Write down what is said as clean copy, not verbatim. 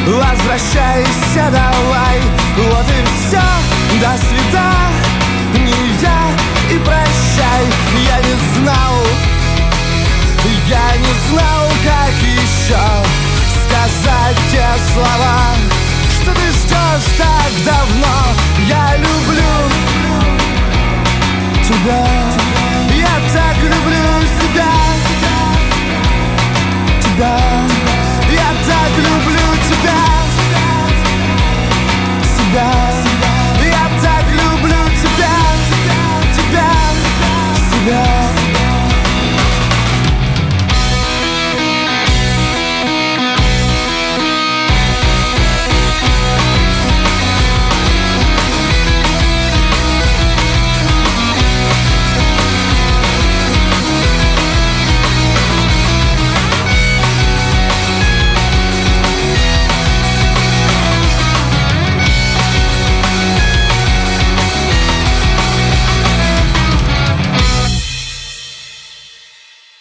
Возвращайся давай. Вот и все, до свидания и прощай. Я не знал, как еще сказать те слова, что ты ждешь так давно. Я люблю тебя.